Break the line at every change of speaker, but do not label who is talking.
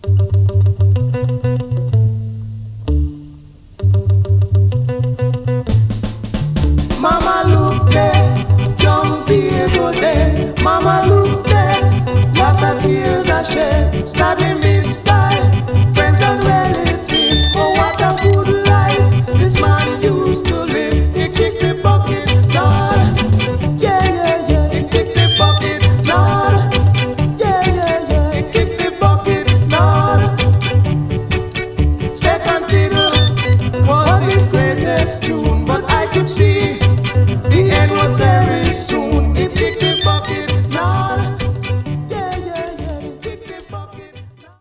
Mama look there, John Diego there. Mama look there, lots of tears I shed. Sadly me